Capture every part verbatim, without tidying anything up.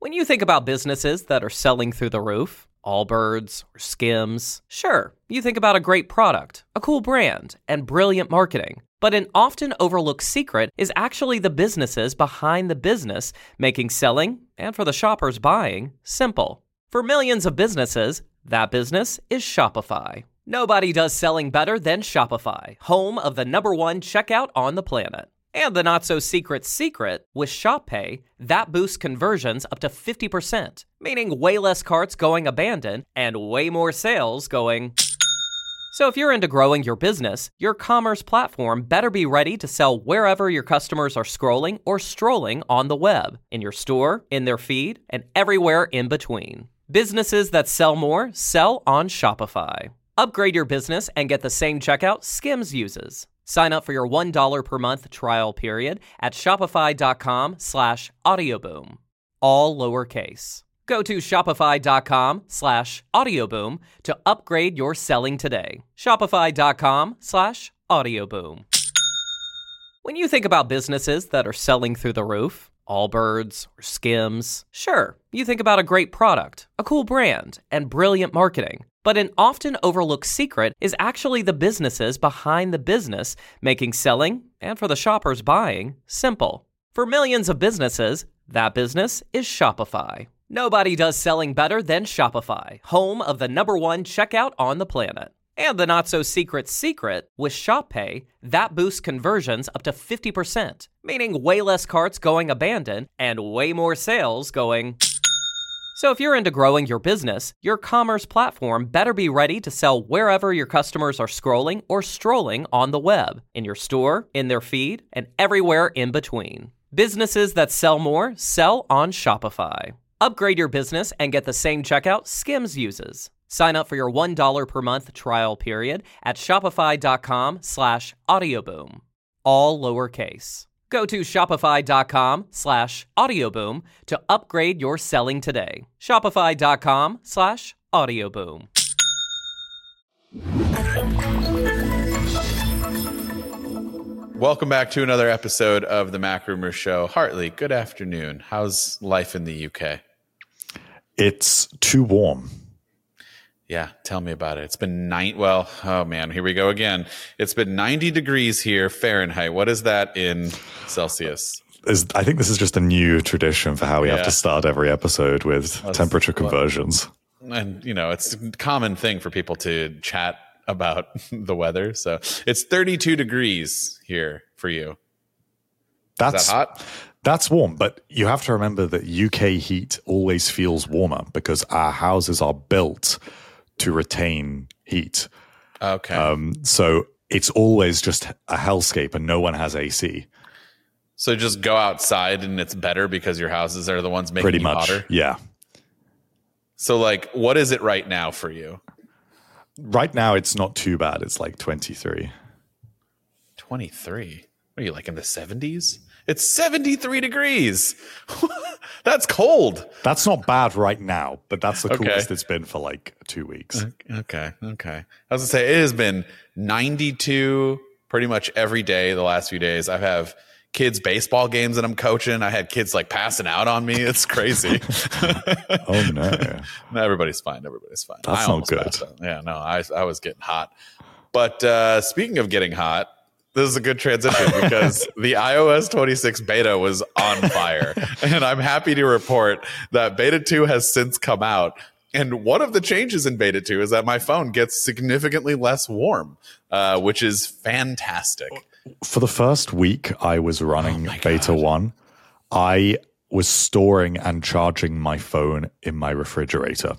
When you think about businesses that are selling through the roof, Allbirds or Skims, sure, you think about a great product, a cool brand, and brilliant marketing. But an often overlooked secret is actually the businesses behind the business, making selling, and for the shoppers buying, simple. For millions of businesses, that business is Shopify. Nobody does selling better than Shopify, home of the number one checkout on the planet. And the not-so-secret secret, with Shop Pay, that boosts conversions up to fifty percent, meaning way less carts going abandoned and way more sales going... So if you're into growing your business, your commerce platform better be ready to sell wherever your customers are scrolling or strolling on the web, in your store, in their feed, and everywhere in between. Businesses that sell more sell on Shopify. Upgrade your business and get the same checkout Skims uses. Sign up for your one dollar per month trial period at shopify.com slash audioboom. All lowercase. Go to shopify.com slash audioboom to upgrade your selling today. Shopify.com slash audioboom. When you think about businesses that are selling through the roof, Allbirds or Skims, sure, you think about a great product, a cool brand, and brilliant marketing. But an often overlooked secret is actually the businesses behind the business, making selling, and for the shoppers buying, simple. For millions of businesses, that business is Shopify. Nobody does selling better than Shopify, home of the number one checkout on the planet. And the not-so-secret secret, with Shop Pay, that boosts conversions up to fifty percent, meaning way less carts going abandoned and way more sales going... So if you're into growing your business, your commerce platform better be ready to sell wherever your customers are scrolling or strolling on the web, in your store, in their feed, and everywhere in between. Businesses that sell more sell on Shopify. Upgrade your business and get the same checkout Skims uses. Sign up for your one dollar per month trial period at shopify.com slash audioboom. All lowercase. Go to shopify.com slash audioboom to upgrade your selling today. Shopify.com slash audioboom. Welcome back to another episode of the Mac Rumors Show. Hartley, good afternoon. How's life in the U K? It's too warm. Yeah, tell me about it. It's been nine. Well, oh man, here we go again. It's been ninety degrees here Fahrenheit. What is that in Celsius? Is, I think this is just a new tradition for how we Yeah. have to start every episode with Let's- temperature conversions. And, you know, it's a common thing for people to chat about the weather. So it's thirty-two degrees here for you. That's Is that hot? That's warm, but you have to remember that U K heat always feels warmer because our houses are built to retain heat. Okay. Um, so it's always just a hellscape and no one has A C. So just go outside and it's better because your houses are the ones making Pretty you much, hotter? yeah. So like, what is it right now for you? Right now, it's not too bad. It's like twenty-three. twenty-three? What are you, like in the seventies? It's seventy-three degrees. That's cold. That's not bad right now, but that's the Okay. coolest it's been for like two weeks. Okay. Okay. I was gonna say it has been ninety-two pretty much every day the last few days. I have kids' baseball games that I'm coaching. I had kids like passing out on me. It's crazy. Oh no. No, everybody's fine. Everybody's fine. That's I not almost good. passed out. Yeah, no, I I was getting hot. But uh, speaking of getting hot, this is a good transition because the i O S twenty-six beta was on fire. And I'm happy to report that beta two has since come out. And one of the changes in beta two is that my phone gets significantly less warm, uh, which is fantastic. For the first week I was running Oh my beta God. one, I was storing and charging my phone in my refrigerator.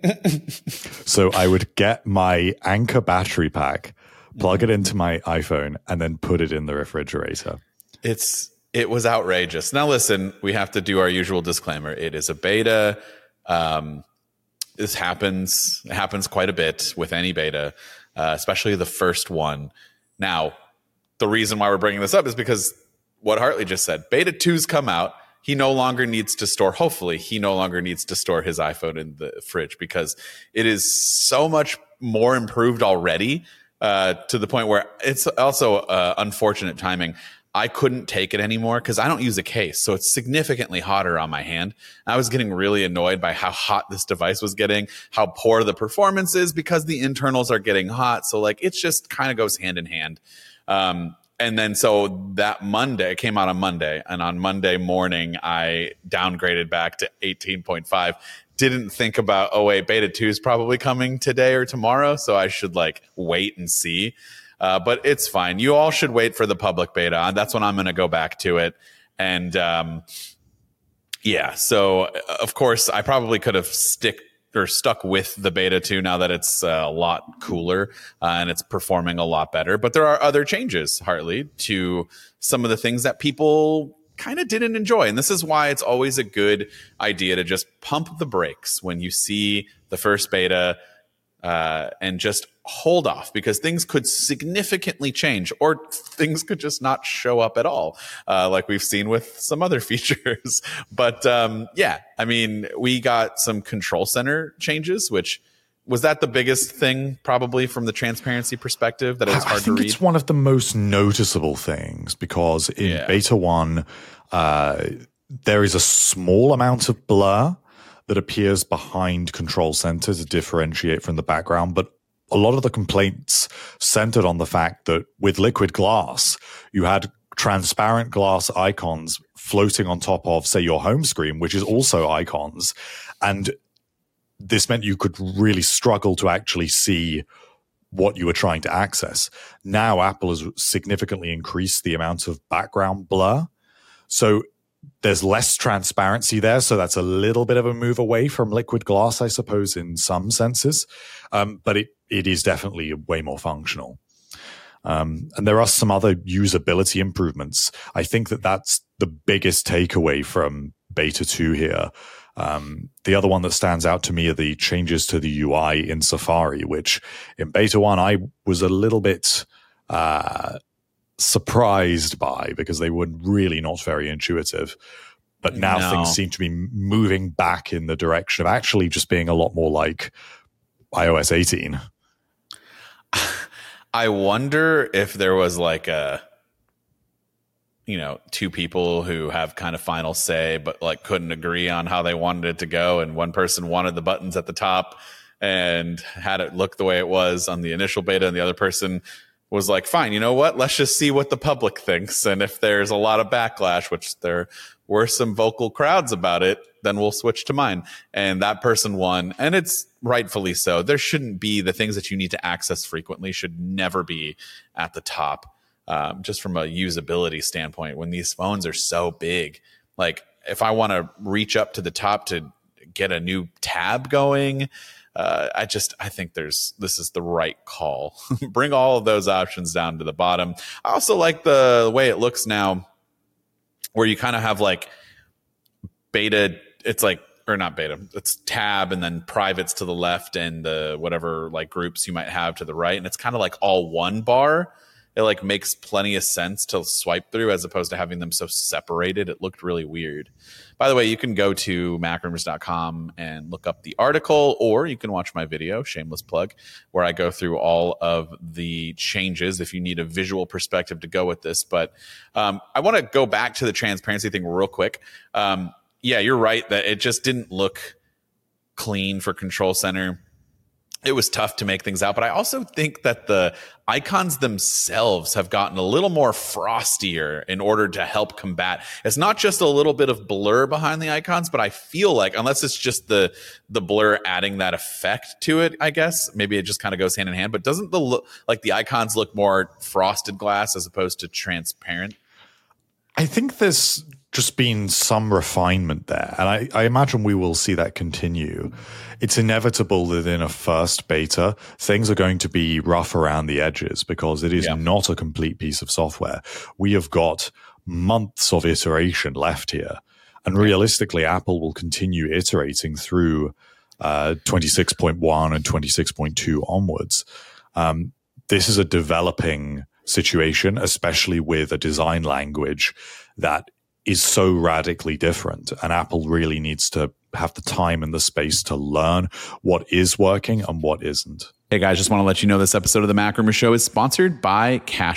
So I would get my Anker battery pack, plug it into my iPhone, and then put it in the refrigerator. It's it was outrageous. Now listen, we have to do our usual disclaimer. It is a beta. Um, this happens it happens quite a bit with any beta, uh, especially the first one. Now, the reason why we're bringing this up is because what Hartley just said. Beta two's come out. He no longer needs to store, hopefully, he no longer needs to store his iPhone in the fridge because it is so much more improved already. Uh, to the point where it's also uh, unfortunate timing. I couldn't take it anymore because I don't use a case. So it's significantly hotter on my hand. I was getting really annoyed by how hot this device was getting, how poor the performance is because the internals are getting hot. So like, it's just kind of goes hand in hand. Um, and then so that Monday, it came out on Monday. And on Monday morning, I downgraded back to eighteen point five. Didn't think about, oh wait, beta two is probably coming today or tomorrow. So I should like wait and see. Uh, but it's fine. You all should wait for the public beta. That's when I'm going to go back to it. And um, yeah, so of course, I probably could have stick or stuck with the beta two now that it's uh, a lot cooler uh, and it's performing a lot better. But there are other changes, Hartley, to some of the things that people kind of didn't enjoy. And this is why it's always a good idea to just pump the brakes when you see the first beta uh, and just hold off, because things could significantly change, or things could just not show up at all, uh, like we've seen with some other features. But um, yeah, I mean, we got some control center changes, which was that the biggest thing probably from the transparency perspective, that it was hard I think to read? It's one of the most noticeable things, because in Yeah. beta one, uh, there is a small amount of blur that appears behind control center to differentiate from the background. But a lot of the complaints centered on the fact that with liquid glass, you had transparent glass icons floating on top of, say, your home screen, which is also icons. And this meant you could really struggle to actually see what you were trying to access. Now, Apple has significantly increased the amount of background blur. So there's less transparency there. So that's a little bit of a move away from liquid glass, I suppose, in some senses. Um, but it, it is definitely way more functional. Um, and there are some other usability improvements. I think that that's the biggest takeaway from beta two here. Um, the other one that stands out to me are the changes to the U I in Safari, which in beta one, I was a little bit uh, surprised by, because they were really not very intuitive. But now No. things seem to be moving back in the direction of actually just being a lot more like i O S eighteen. I wonder if there was like a, you know, two people who have kind of final say, but like couldn't agree on how they wanted it to go. And one person wanted the buttons at the top and had it look the way it was on the initial beta. And the other person was like, fine, you know what? Let's just see what the public thinks. And if there's a lot of backlash, which there were some vocal crowds about it, then we'll switch to mine. And that person won. And it's rightfully so. There shouldn't be, the things that you need to access frequently should never be at the top. Um, just from a usability standpoint, when these phones are so big, like if I want to reach up to the top to get a new tab going, uh, I just, I think there's, this is the right call. Bring all of those options down to the bottom. I also like the way it looks now, where you kind of have like beta, it's like, or not beta, it's tab and then privates to the left and the whatever like groups you might have to the right. And it's kind of like all one bar. It like makes plenty of sense to swipe through as opposed to having them so separated. It looked really weird. By the way, you can go to mac rumors dot com and look up the article, or you can watch my video, shameless plug, where I go through all of the changes if you need a visual perspective to go with this. But um, I want to go back to the transparency thing real quick. Um, yeah, you're right that it just didn't look clean for Control Center. It was tough to make things out, but I also think that the icons themselves have gotten a little more frostier in order to help combat. It's not just a little bit of blur behind the icons, but I feel like, unless it's just the the blur adding that effect to it, I guess maybe it just kind of goes hand in hand. But doesn't the look like the icons look more frosted glass as opposed to transparent? I think there's just been some refinement there, and I, I imagine we will see that continue. It's inevitable that in a first beta, things are going to be rough around the edges, because it is Yeah. not a complete piece of software. We have got months of iteration left here, and realistically, Apple will continue iterating through uh, twenty-six point one and twenty-six point two onwards. Um, this is a developing situation, especially with a design language that is so radically different. And Apple really needs to have the time and the space to learn what is working and what isn't. Hey guys, just want to let you know this episode of the Mac Rumor Show is sponsored by Cash App.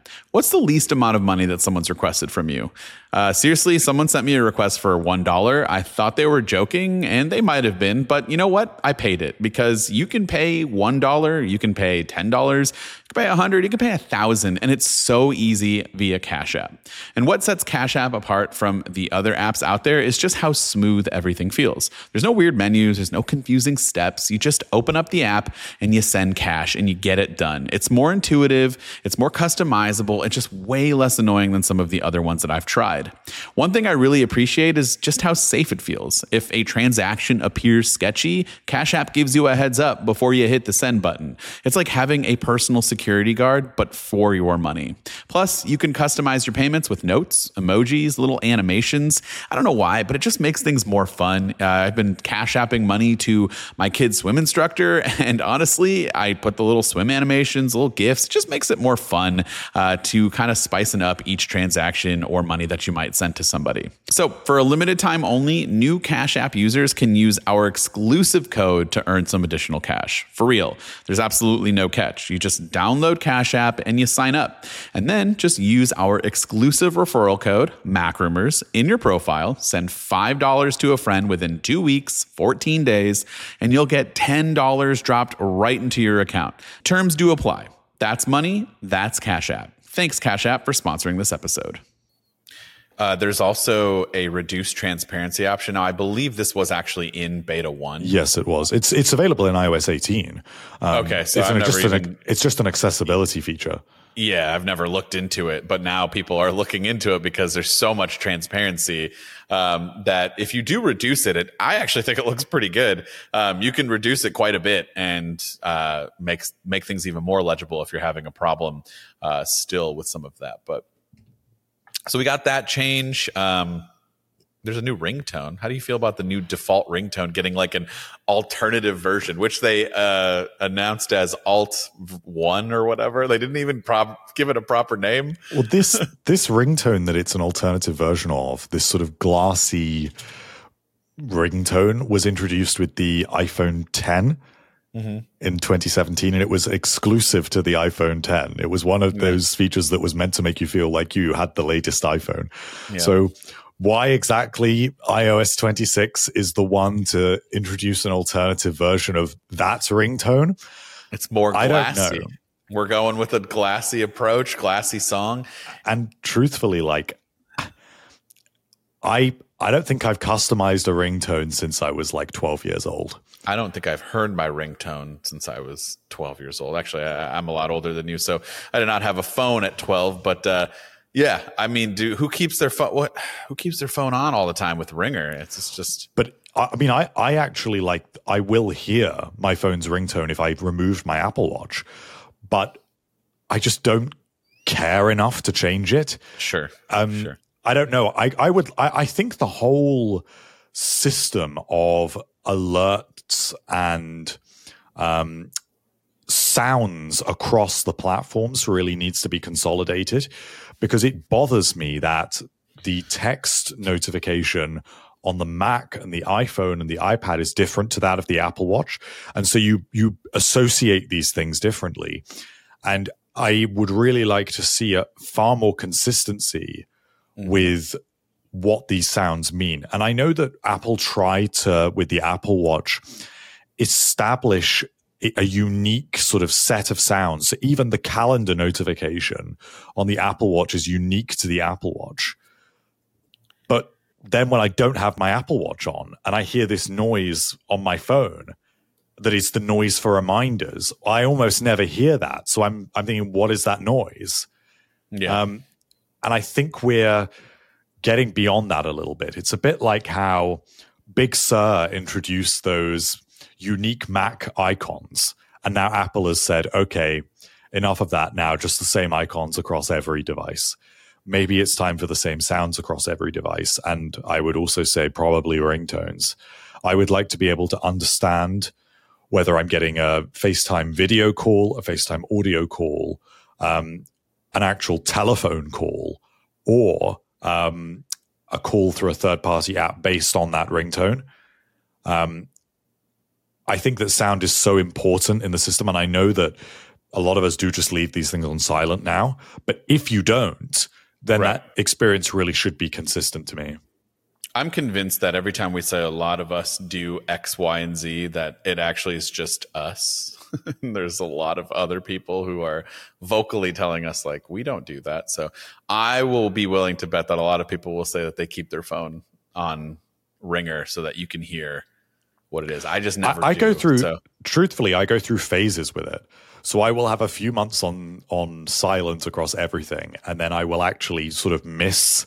What's the least amount of money that someone's requested from you? Uh, seriously, someone sent me a request for one dollar. I thought they were joking, and they might have been, but you know what? I paid it because you can pay one dollar, you can pay ten dollars, you can pay one hundred dollars, you can pay one thousand dollars, and it's so easy via Cash App. And what sets Cash App apart from the other apps out there is just how smooth everything feels. There's no weird menus, there's no confusing steps. You just open up the app and you send cash and you get it done. It's more intuitive, it's more customizable, it's just way less annoying than some of the other ones that I've tried. One thing I really appreciate is just how safe it feels. If a transaction appears sketchy, Cash App gives you a heads up before you hit the send button. It's like having a personal security guard, but for your money. Plus, you can customize your payments with notes, emojis, little animations. I don't know why, but it just makes things more fun. Uh, I've been Cash Apping money to my kid's swim instructor, and honestly, I put the little swim animations, little GIFs. It just makes it more fun uh, to kind of spicing up each transaction or money that you might send to somebody. So for a limited time only, new Cash App users can use our exclusive code to earn some additional cash. For real, there's absolutely no catch. You just download Cash App and you sign up. And then just use our exclusive referral code, MacRumors, in your profile, send five dollars to a friend within two weeks, fourteen days, and you'll get ten dollars dropped right into your account. Terms do apply. That's money, that's Cash App. Thanks, Cash App, for sponsoring this episode. Uh, there's also a reduced transparency option. Now, I believe this was actually in beta one. Yes, it was. It's it's available in i O S eighteen. Um, okay, so it's, I've an, never just even, an, it's just an accessibility feature. Yeah, I've never looked into it, but now people are looking into it because there's so much transparency um, that if you do reduce it, it, I actually think it looks pretty good. Um, you can reduce it quite a bit and uh, make make things even more legible if you're having a problem uh, still with some of that, but. So we got that change. Um, there's a new ringtone. How do you feel about the new default ringtone getting like an alternative version, which they uh, announced as Alt One or whatever? They didn't even prop- give it a proper name. Well, this this ringtone that it's an alternative version of, this sort of glassy ringtone, was introduced with the iPhone ten. Mm-hmm. In twenty seventeen, and it was exclusive to the iPhone ten. It was one of yeah. those features that was meant to make you feel like you had the latest iPhone. Yeah. So why exactly i O S twenty-six is the one to introduce an alternative version of that ringtone? It's more glassy. I don't know. We're going with a glassy approach, glassy song. And truthfully, like, I I don't think I've customized a ringtone since I was like twelve years old. I don't think I've heard my ringtone since I was twelve years old. Actually, I, I'm a lot older than you, so I did not have a phone at twelve. But uh, yeah, I mean, do who keeps their phone? What? Who keeps their phone on all the time with Ringer? It's, it's just. But I mean, I I actually like I will hear my phone's ringtone if I removed my Apple Watch, but I just don't care enough to change it. Sure. Um, sure. I don't know. I I would. I, I think the whole system of alerts and um, sounds across the platforms really needs to be consolidated, because it bothers me that the text notification on the Mac and the iPhone and the iPad is different to that of the Apple Watch. And so you you associate these things differently. And I would really like to see a far more consistency mm. with what these sounds mean. And I know that Apple tried to, with the Apple Watch, establish a unique sort of set of sounds. So even the calendar notification on the Apple Watch is unique to the Apple Watch. But then when I don't have my Apple Watch on and I hear this noise on my phone that is the noise for reminders, I almost never hear that. So I'm I'm thinking, what is that noise? Yeah. Um, and I think we're getting beyond that a little bit. It's a bit like how Big Sur introduced those unique Mac icons, and now Apple has said, okay, enough of that now, just the same icons across every device. Maybe it's time for the same sounds across every device. And I would also say probably ringtones. I would like to be able to understand whether I'm getting a FaceTime video call, a FaceTime audio call, um, an actual telephone call, or um, a call through a third-party app based on that ringtone. Um, I think that sound is so important in the system, and I know that a lot of us do just leave these things on silent now. But if you don't, then Right. that experience really should be consistent to me. I'm convinced that every time we say a lot of us do X, Y, and Z, that it actually is just us. There's a lot of other people who are vocally telling us, like, we don't do that. So I will be willing to bet that a lot of people will say that they keep their phone on ringer so that you can hear what it is. I just never I, I do, go through, so. truthfully, I go through phases with it. So I will have a few months on on silent across everything, and then I will actually sort of miss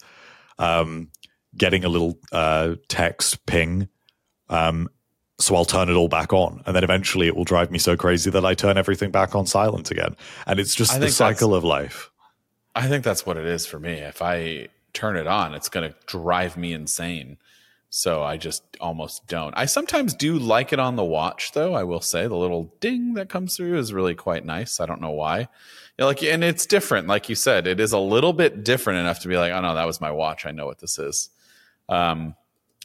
um, getting a little uh, text ping. Um, so I'll turn it all back on, and then eventually it will drive me so crazy that I turn everything back on silent again. And it's just I the think cycle of life. I think that's what it is for me. If I turn it on, it's going to drive me insane. So I just almost don't. I sometimes do like it on the watch, though. I will say the little ding that comes through is really quite nice. I don't know why. You know, like, and it's different, like you said. It is a little bit different enough to be like, oh no, that was my watch. I know what this is. Um,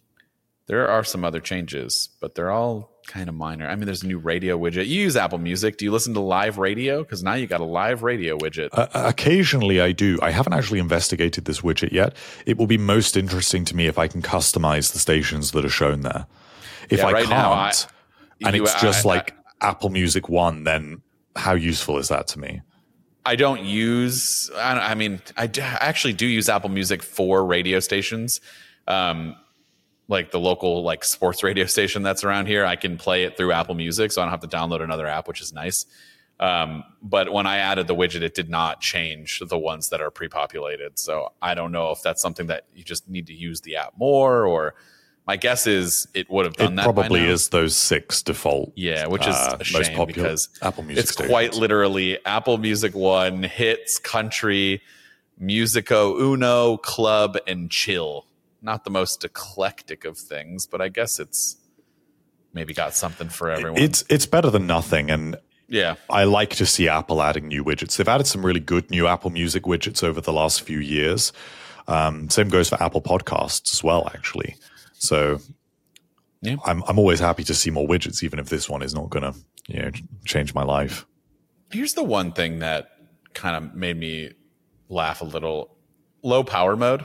there are some other changes, but they're all kind of minor. I mean, there's a new radio widget. You use Apple Music. Do you listen to live radio? Because now you got a live radio widget. Uh, occasionally I do. I haven't actually investigated this widget yet. It will be most interesting to me if I can customize the stations that are shown there. If Yeah, I right can't, now, I- and you- it's just I- like Apple Music One, then how useful is that to me? I don't use, I, don't- I mean, I, d- I actually do use Apple Music for radio stations. Um, like the local like sports radio station that's around here, I can play it through Apple Music, so I don't have to download another app, which is nice. Um, but when I added the widget, it did not change the ones that are pre-populated. So I don't know if that's something that you just need to use the app more, or my guess is it would have done It that. probably by now. is those six default. Yeah, which is uh, a shame most popular because Apple Music it's stations. quite literally Apple Music One, hits, country, Musico Uno, club, and chill. Not the most eclectic of things, but I guess it's maybe got something for everyone. It's it's better than nothing, and yeah, I like to see Apple adding new widgets. They've added some really good new Apple Music widgets over the last few years. Um, same goes for Apple Podcasts as well, actually. So Yeah. I'm I'm always happy to see more widgets, even if this one is not going to you know change my life. Here's the one thing that kind of made me laugh a little. Low power mode.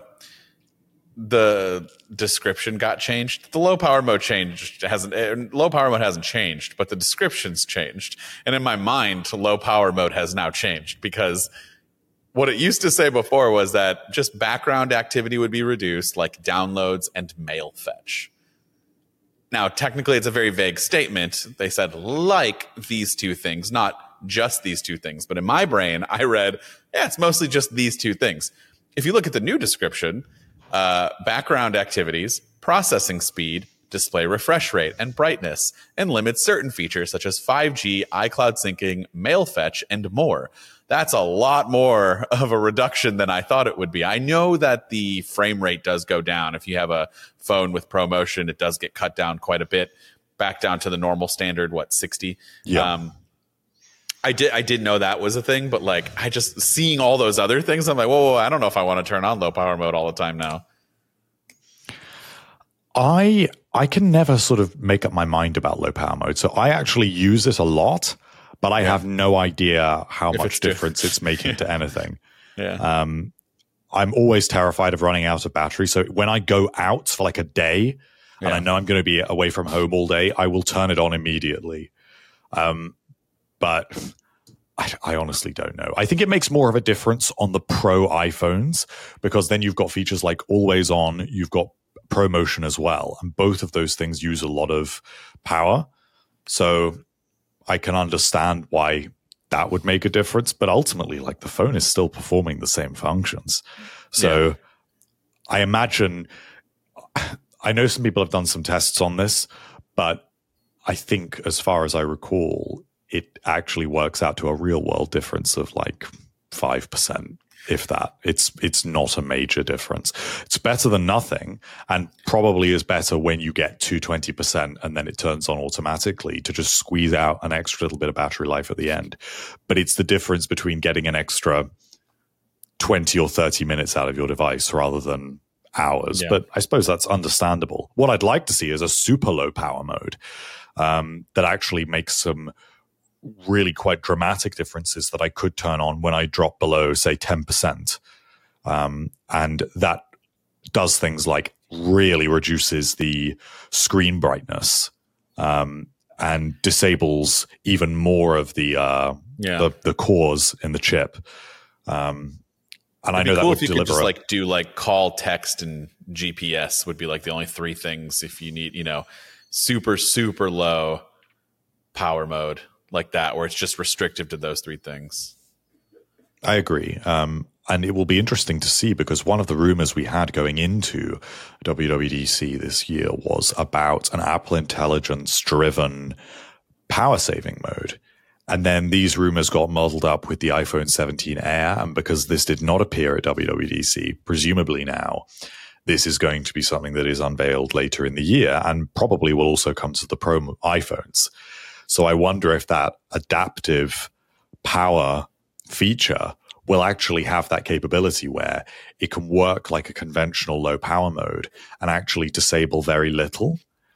The description got changed. The low power mode changed hasn't eh, low power mode hasn't changed, but the description's changed. And in my mind, low power mode has now changed, because what it used to say before was that just background activity would be reduced, like downloads and mail fetch. Now, technically, it's a very vague statement. They said like these two things, not just these two things. But in my brain, I read, yeah, it's mostly just these two things. If you look at the new description, uh, background activities, processing speed, display refresh rate and brightness, and limits certain features such as five G, iCloud syncing, mail fetch, and more. That's a lot more of a reduction than I thought it would be. I know that the frame rate does go down. If you have a phone with ProMotion, it does get cut down quite a bit, back down to the normal standard, what, sixty? Yeah. Um, I did I did know that was a thing, but like I just seeing all those other things, I'm like, whoa, whoa, I don't know if I want to turn on low power mode all the time now. I I can never sort of make up my mind about low power mode. So I actually use it a lot, but I have no idea how If much it's diff- difference it's making to anything. Yeah. Um, I'm always terrified of running out of battery. So when I go out for like a day and Yeah. I know I'm going to be away from home all day, I will turn it on immediately. Um, but I, I honestly don't know. I think it makes more of a difference on the Pro iPhones, because then you've got features like always on, you've got ProMotion as well. And both of those things use a lot of power. So I can understand why that would make a difference, but ultimately, like, the phone is still performing the same functions. So Yeah. I imagine, I know some people have done some tests on this, but I think as far as I recall, it actually works out to a real world difference of like five percent, if that. It's it's not a major difference. It's better than nothing, and probably is better when you get to twenty percent and then it turns on automatically to just squeeze out an extra little bit of battery life at the end. But it's the difference between getting an extra twenty or thirty minutes out of your device rather than hours. Yeah. But I suppose that's understandable. What I'd like to see is a super low power mode um, that actually makes some really quite dramatic differences that I could turn on when I drop below, say, ten percent. Um, and that does things like really reduces the screen brightness um, and disables even more of the, uh, yeah. the the cores in the chip. Um, and It'd I know be that cool would if you deliver could just a, like do like call, text, and G P S would be like the only three things if you need, you know, super, super low power mode like that, where it's just restrictive to those three things. I agree. Um, and it will be interesting to see, because one of the rumors we had going into W W D C this year was about an Apple Intelligence driven power saving mode. And then these rumors got muddled up with the iPhone seventeen Air. And because this did not appear at W W D C, presumably now this is going to be something that is unveiled later in the year and probably will also come to the Pro iPhones. So I wonder if that adaptive power feature will actually have that capability where it can work like a conventional low power mode and actually disable very little.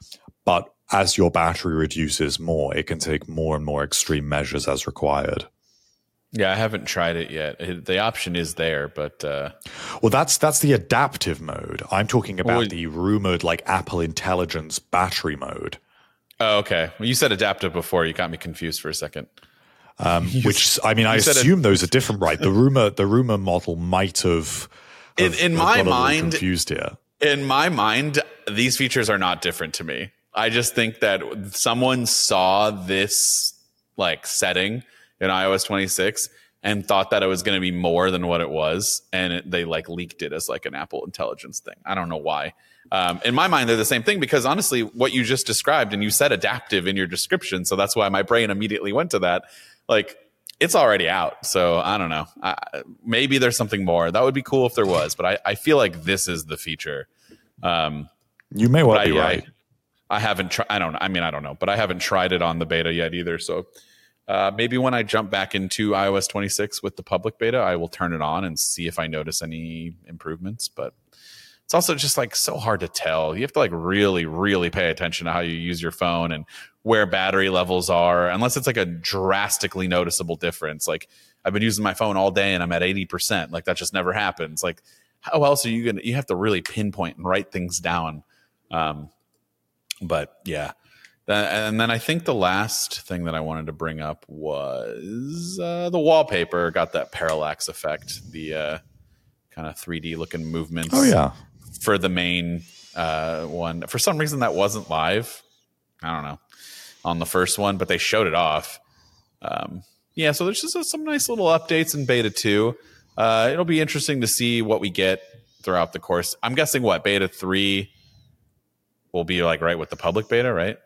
But as your battery reduces more, it can take more and more extreme measures as required. Yeah, I haven't tried it yet. It, the option is there, but uh, well, that's that's the adaptive mode. I'm talking about well, the rumored like Apple Intelligence battery mode. Oh, okay. Well, you said adaptive before. You got me confused for a second. Um, which I mean, I assume those are different, right? The rumor, the rumor model might have. In, have in have my got a little mind, confused here. In my mind, these features are not different to me. I just think that someone saw this like setting in i O S twenty-six and thought that it was going to be more than what it was, and it, they like leaked it as like an Apple Intelligence thing. I don't know why. Um, in my mind, they're the same thing, because honestly, what you just described, and you said adaptive in your description, so that's why my brain immediately went to that. Like, it's already out, so I don't know. I, maybe there's something more. That would be cool if there was, but I, I feel like this is the feature. Um, you may well be I, right. I, I haven't tried. I don't know. I mean, I don't know, but I haven't tried it on the beta yet either. So uh, maybe when I jump back into i O S twenty-six with the public beta, I will turn it on and see if I notice any improvements. But it's also just like so hard to tell. You have to like really, really pay attention to how you use your phone and where battery levels are, unless it's like a drastically noticeable difference. Like, I've been using my phone all day and I'm at eighty percent. Like, that just never happens. Like, how else are you going to, you have to really pinpoint and write things down. Um, but yeah. Uh, and then I think the last thing that I wanted to bring up was uh, the wallpaper got that parallax effect, the uh, kind of three D looking movements. Oh yeah. For the main uh, one. For some reason that wasn't live. I don't know. On the first one, but they showed it off. Um, yeah, so there's just some nice little updates in beta two. Uh, it'll be interesting to see what we get throughout the course. I'm guessing what beta three will be like right with the public beta, right?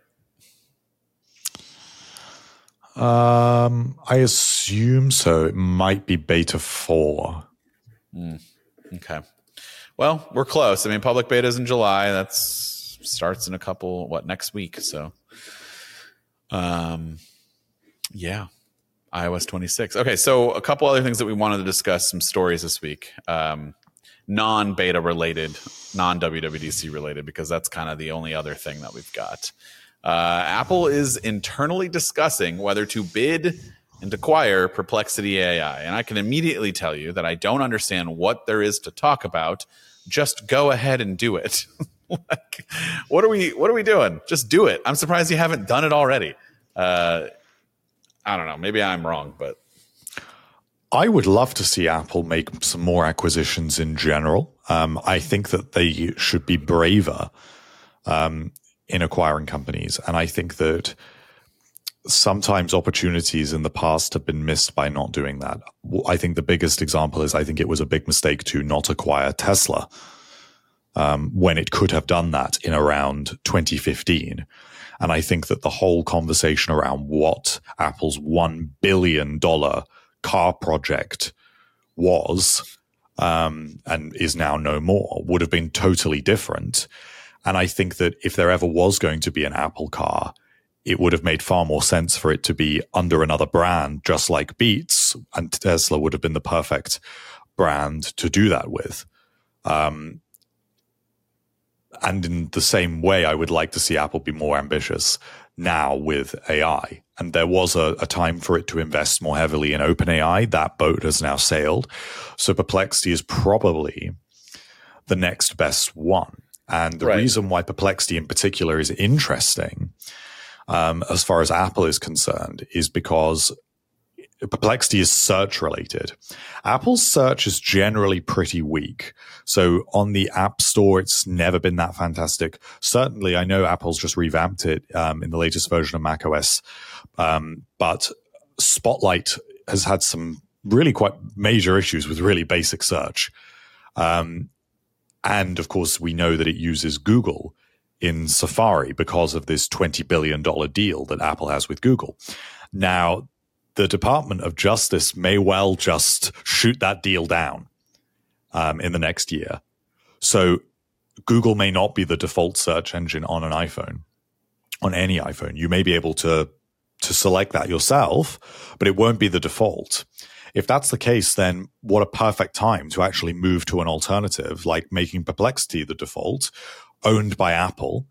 Um, I assume so. It might be beta four. Mm, okay. Well, we're close. I mean, public beta is in July. That's starts in a couple, what, next week. So, um, yeah, i O S twenty-six. Okay, so a couple other things that we wanted to discuss, some stories this week. Um, non-beta related, non-W W D C related, because that's kind of the only other thing that we've got. Uh, Apple is internally discussing whether to bid and acquire Perplexity A I. And I can immediately tell you that I don't understand what there is to talk about. Just go ahead and do it. Like, what are we what are we doing? Just do it. I'm surprised you haven't done it already. Uh, I don't know. Maybe I'm wrong, but I would love to see Apple make some more acquisitions in general. Um, I think that they should be braver um, in acquiring companies. And I think that sometimes opportunities in the past have been missed by not doing that. I think the biggest example is I think it was a big mistake to not acquire Tesla um, when it could have done that in around twenty fifteen. And I think that the whole conversation around what Apple's one billion dollars car project was um, and is now no more would have been totally different. And I think that if there ever was going to be an Apple car, it would have made far more sense for it to be under another brand, just like Beats, and Tesla would have been the perfect brand to do that with. Um, and in the same way, I would like to see Apple be more ambitious now with A I. And there was a, a time for it to invest more heavily in OpenAI. That boat has now sailed. So Perplexity is probably the next best one. And the right. reason why Perplexity in particular is interesting, um, as far as Apple is concerned, is because Perplexity is search related. Apple's search is generally pretty weak. So on the App Store, it's never been that fantastic. Certainly, I know Apple's just revamped it um, in the latest version of macOS. Um, but Spotlight has had some really quite major issues with really basic search. Um, and of course, we know that it uses Google in Safari because of this twenty billion dollars deal that Apple has with Google. Now, the Department of Justice may well just shoot that deal down um, in the next year. So Google may not be the default search engine on an iPhone, on any iPhone. You may be able to, to select that yourself, but it won't be the default. If that's the case, then what a perfect time to actually move to an alternative, like making Perplexity the default, owned by Apple,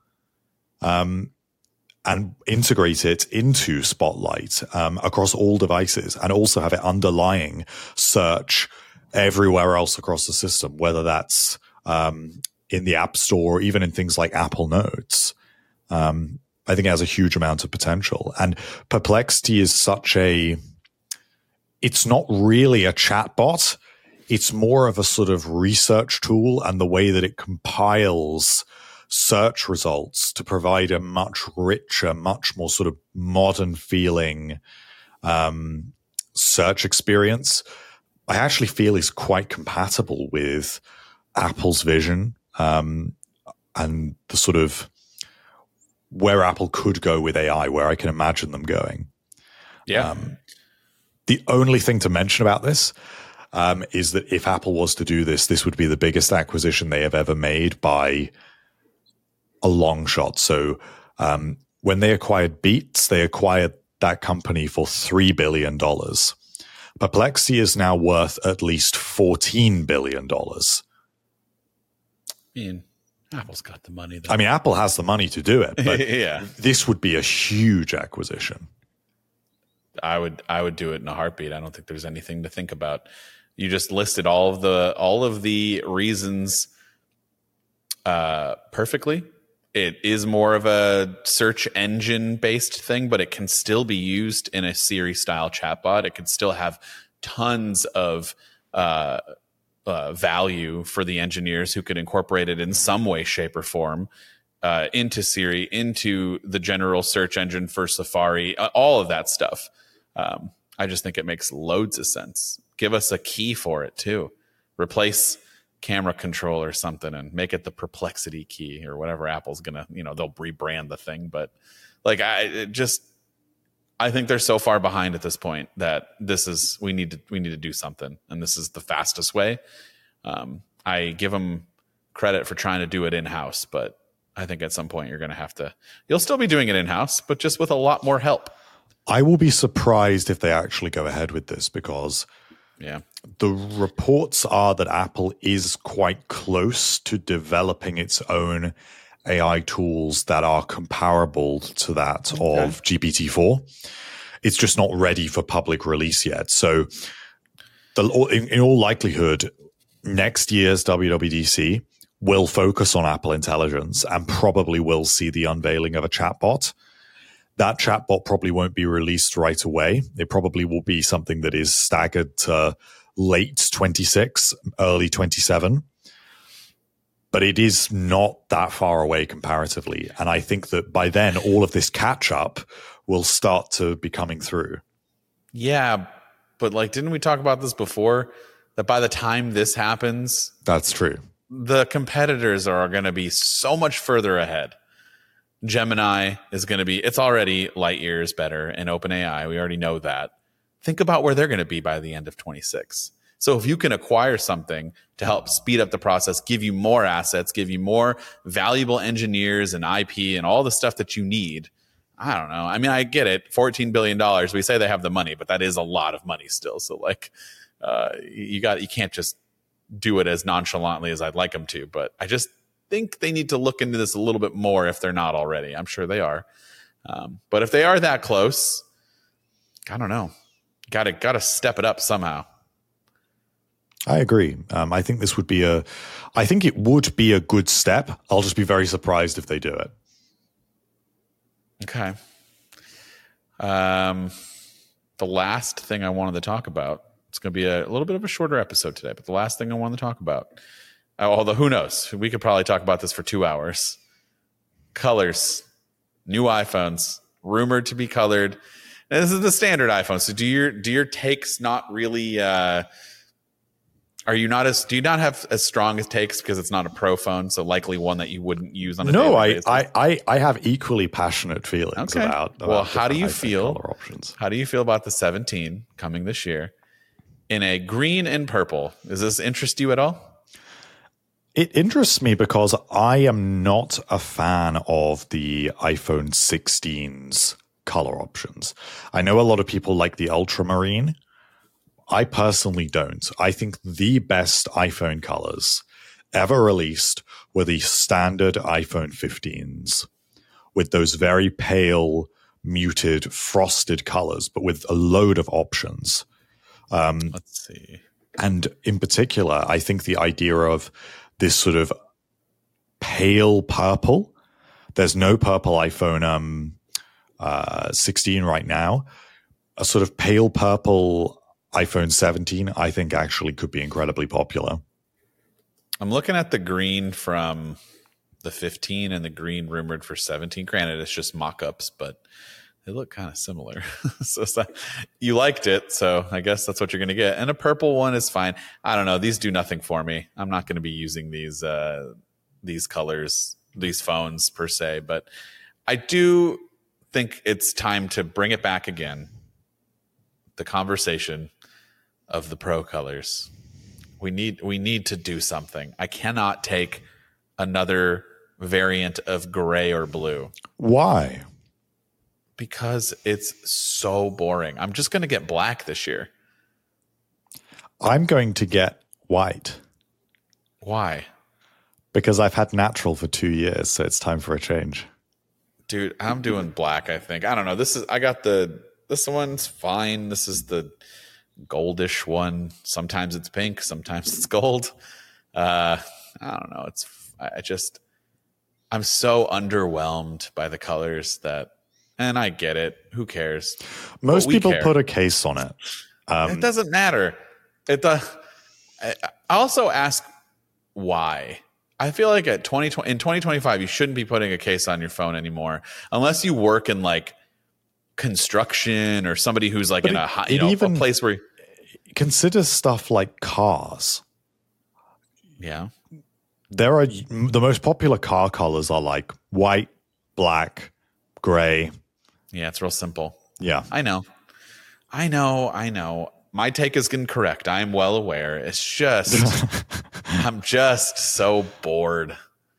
um, and integrate it into Spotlight um, across all devices, and also have it underlying search everywhere else across the system, whether that's um, in the App Store or even in things like Apple Notes. Um, I think it has a huge amount of potential. And Perplexity is such a, it's not really a chatbot. It's more of a sort of research tool, and the way that it compiles search results to provide a much richer, much more sort of modern feeling um, search experience, I actually feel is quite compatible with Apple's vision um, and the sort of where Apple could go with A I, where I can imagine them going. Yeah. Um, the only thing to mention about this um, is that if Apple was to do this, this would be the biggest acquisition they have ever made by a long shot. So um, when they acquired Beats, they acquired that company for three billion dollars. Perplexity is now worth at least fourteen billion dollars. I mean, Apple's got the money, though. I mean, Apple has the money to do it, but yeah. This would be a huge acquisition. I would I would do it in a heartbeat. I don't think there's anything to think about. You just listed all of the all of the reasons uh, perfectly. It is more of a search engine based thing, but it can still be used in a Siri style chatbot. It could still have tons of uh, uh, value for the engineers who could incorporate it in some way, shape, or form uh, into Siri, into the general search engine for Safari, uh, all of that stuff. Um, I just think it makes loads of sense. Give us a key for it too. Replace camera control or something and make it the Perplexity key or whatever Apple's gonna, you know, they'll rebrand the thing. But like, I it just, I think they're so far behind at this point that this is, we need to, we need to do something. And this is the fastest way. Um, I give them credit for trying to do it in-house, but I think at some point you're going to have to, you'll still be doing it in-house, but just with a lot more help. I will be surprised if they actually go ahead with this, because yeah, the reports are that Apple is quite close to developing its own A I tools that are comparable to that okay. of G P T four. It's just not ready for public release yet. So the, in, in all likelihood, next year's W W D C will focus on Apple Intelligence and probably will see the unveiling of a chatbot. That chatbot probably won't be released right away. It probably will be something that is staggered to late twenty-six, early twenty-seven. But it is not that far away comparatively. And I think that by then, all of this catch-up will start to be coming through. Yeah, but like, didn't we talk about this before? That by the time this happens... That's true. The competitors are going to be so much further ahead. Gemini is going to be, it's already light years better in OpenAI. We already know that. Think about where they're going to be by the end of twenty-six. So if you can acquire something to help speed up the process, give you more assets, give you more valuable engineers and I P and all the stuff that you need, I don't know. I mean, I get it. fourteen billion dollars. We say they have the money, but that is a lot of money still. So like, uh, you got, you can't just do it as nonchalantly as I'd like them to, but I just, think they need to look into this a little bit more if they're not already. I'm sure they are. Um, but if they are that close, I don't know. Got to got to step it up somehow. I agree. Um, I think this would be a, I think it would be a good step. I'll just be very surprised if they do it. Okay. Um, the last thing I wanted to talk about, it's going to be a, a little bit of a shorter episode today, but the last thing I wanted to talk about, uh, although who knows, we could probably talk about this for two hours. Colors, new iPhones, rumored to be colored. And this is the standard iPhone. So do your do your takes not really? Uh, are you not as do you not have as strong as takes because it's not a Pro phone? So likely one that you wouldn't use on a no. daily I, basis? I I I have equally passionate feelings Okay. about. about well, how do you different iPhone feel? color options. How do you feel about the seventeen coming this year in a green and purple? Does this interest you at all? It interests me because I am not a fan of the iPhone sixteen's color options. I know a lot of people like the ultramarine. I personally don't. I think the best iPhone colors ever released were the standard iPhone fifteens with those very pale, muted, frosted colors, but with a load of options. Um, Let's see. And in particular, I think the idea of this sort of pale purple, there's no purple iPhone um, uh, sixteen right now. A sort of pale purple iPhone seventeen, I think actually could be incredibly popular. I'm looking at the green from the fifteen and the green rumored for seventeen. Granted, it's just mock-ups, but they look kind of similar. so it's not, you liked it, so I guess that's what you're going to get. And a purple one is fine. I don't know. These do nothing for me. I'm not going to be using these uh, these colors, these phones per se, but I do think it's time to bring it back again. The conversation of the Pro colors. We need we need to do something. I cannot take another variant of gray or blue. Why? Because it's so boring. I'm just going to get black this year. I'm going to get white. Why? Because I've had natural for two years, so it's time for a change. Dude, I'm doing black, I think. I don't know. This is I got the this one's fine. This is the goldish one. Sometimes it's pink, sometimes it's gold. Uh, I don't know. It's I just I'm so underwhelmed by the colors that, and I get it. Who cares? Most people care. put a case on it. Um, It doesn't matter. It does. I I also ask why. I feel like at twenty twenty in twenty twenty-five, you shouldn't be putting a case on your phone anymore, unless you work in like construction or somebody who's like But in it- a high, it you know, even- a place where. Consider stuff like cars. Yeah. There are the most popular car colors are like white, black, gray. Yeah, it's real simple. Yeah. I know. I know. I know. My take is incorrect. I'm well aware. It's just, I'm just so bored.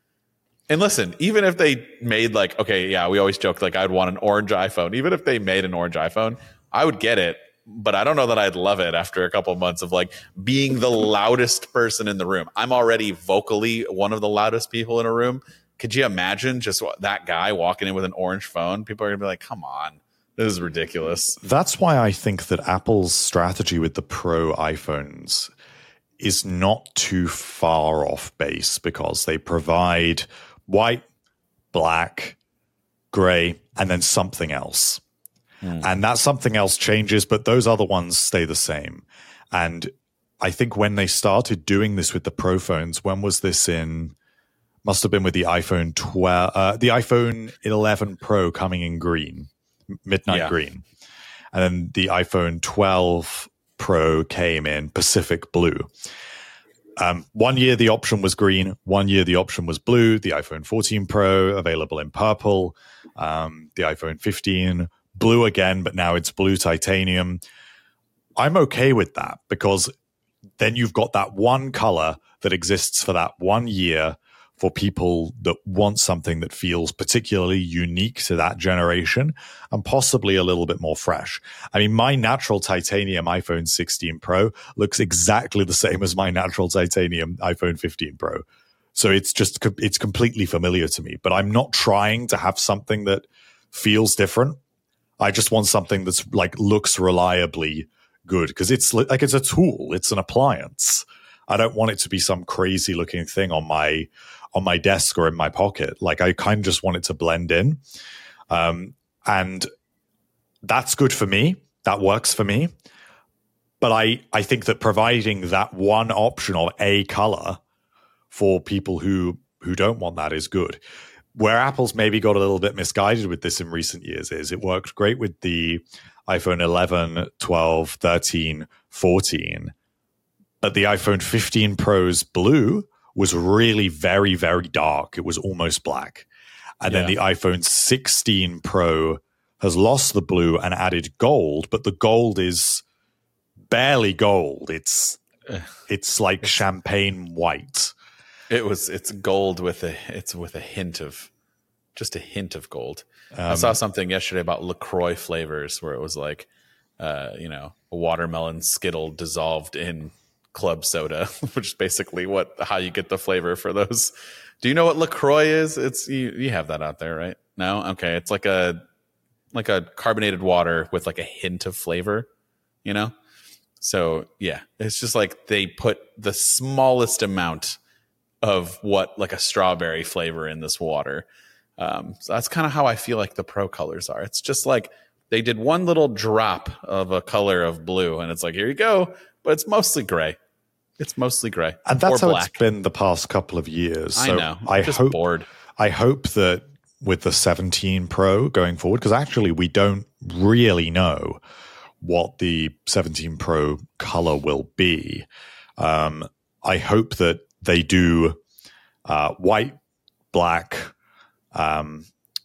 And listen, even if they made like, okay, yeah, we always joke like I'd want an orange iPhone. Even if they made an orange iPhone, I would get it. But I don't know that I'd love it after a couple of months of like being the loudest person in the room. I'm already vocally one of the loudest people in a room. Could you imagine just that guy walking in with an orange phone? People are going to be like, come on, this is ridiculous. That's why I think that Apple's strategy with the Pro iPhones is not too far off base because they provide white, black, gray, and then something else. Mm. And that something else changes, but those other ones stay the same. And I think when they started doing this with the Pro phones, when was this in? Must have been with the iPhone twelve, uh, the iPhone eleven Pro coming in green, midnight yeah. green. And then the iPhone twelve Pro came in Pacific blue. Um, one year the option was green, one year the option was blue. The iPhone fourteen Pro available in purple. Um, the iPhone fifteen blue again, but now it's blue titanium. I'm okay with that because then you've got that one color that exists for that one year for people that want something that feels particularly unique to that generation and possibly a little bit more fresh. I mean, my natural titanium iPhone sixteen Pro looks exactly the same as my natural titanium iPhone fifteen Pro. So it's just, it's completely familiar to me, but I'm not trying to have something that feels different. I just want something that's like looks reliably good because it's like, it's a tool. It's an appliance. I don't want it to be some crazy looking thing on my, on my desk or in my pocket. Like I kind of just want it to blend in. Um, and that's good for me. That works for me. But I, I think that providing that one option of a color for people who who don't want that is good. Where Apple's maybe got a little bit misguided with this in recent years is it worked great with the iPhone eleven, twelve, thirteen, fourteen, but the iPhone fifteen Pro's blue was really very, very dark. It was almost black. And yeah. then the iPhone sixteen Pro has lost the blue and added gold, but the gold is barely gold. It's it's like champagne white. It was. It's gold with a. It's with a hint of, just a hint of gold. Um, I saw something yesterday about LaCroix flavors where it was like, uh, you know, a watermelon Skittle dissolved in club soda, which is basically what how you get the flavor for those. Do you know what LaCroix is? It's you. You have that out there, right? No, okay. It's like a like a carbonated water with like a hint of flavor. You know, so yeah, it's just like they put the smallest amount of what like a strawberry flavor in this water. Um, so that's kind of how I feel like the Pro colors are. It's just like they did one little drop of a color of blue and it's like, here you go. But it's mostly gray. It's mostly gray. And that's or how black. It's been the past couple of years. So I know. I'm I just hope, bored. I hope that with the seventeen Pro going forward, because actually we don't really know what the seventeen Pro color will be. Um, I hope that they do uh, white, black. Um,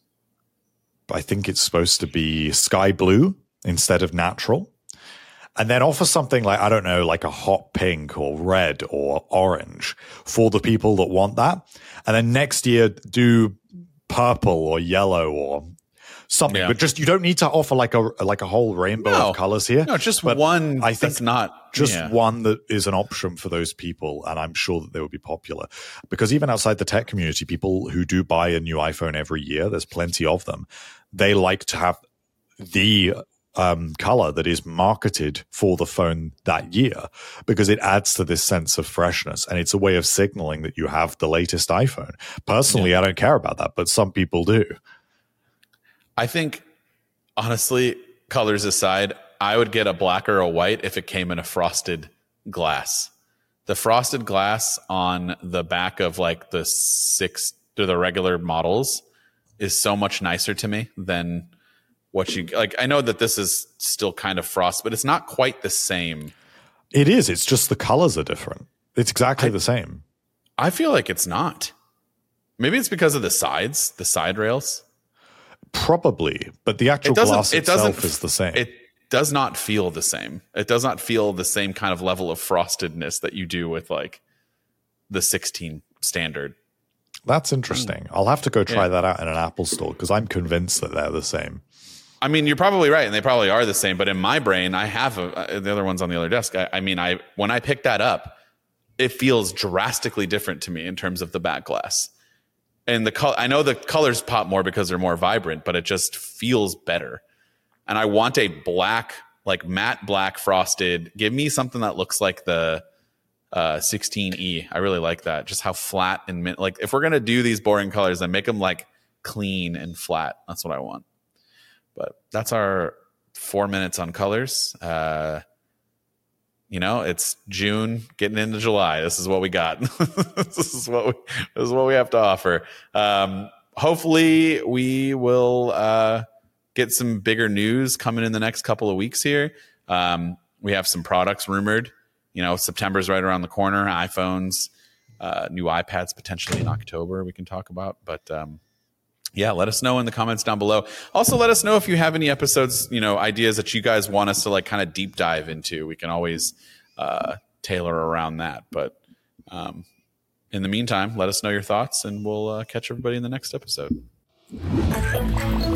I think it's supposed to be sky blue instead of natural. And then offer something like, I don't know, like a hot pink or red or orange for the people that want that. And then next year, do purple or yellow or something. Yeah. But just, you don't need to offer like a like a whole rainbow no. of colors here. No, just but one I think that's not. Just yeah. one that is an option for those people. And I'm sure that they will be popular. Because even outside the tech community, people who do buy a new iPhone every year, there's plenty of them. They like to have the Um, color that is marketed for the phone that year because it adds to this sense of freshness and it's a way of signaling that you have the latest iPhone. Personally, yeah. I don't care about that, but some people do. I think, honestly, colors aside, I would get a black or a white if it came in a frosted glass. The frosted glass on the back of like the six to the regular models is so much nicer to me than what you like. I know that this is still kind of frost, but it's not quite the same. It is. It's just the colors are different. It's exactly I, the same. I feel like it's not. Maybe it's because of the sides, the side rails. Probably, but the actual it glass it itself is the same. It does not feel the same. It does not feel the same kind of level of frostedness that you do with like the sixteen standard. That's interesting. Mm. I'll have to go try yeah. that out in an Apple store because I'm convinced that they're the same. I mean, you're probably right, and they probably are the same. But in my brain, I have a, the other one's on the other desk. I, I mean, I when I pick that up, it feels drastically different to me in terms of the back glass. And the color, I know the colors pop more because they're more vibrant, but it just feels better. And I want a black, like matte black frosted. Give me something that looks like the uh, sixteen E. I really like that. Just how flat and mint. Like if we're gonna do these boring colors, then make them like clean and flat. That's what I want. But that's our four minutes on colors. Uh, you know, it's June getting into July. This is what we got. this is what we this is what we have to offer. Um, hopefully, we will uh, get some bigger news coming in the next couple of weeks here. Um, we have some products rumored. You know, September's right around the corner. iPhones, uh, new iPads potentially in October. We can talk about, but. Um, Yeah, let us know in the comments down below. Also, let us know if you have any episodes, you know, ideas that you guys want us to like kind of deep dive into. We can always uh, tailor around that. But um, in the meantime, let us know your thoughts, and we'll uh, catch everybody in the next episode.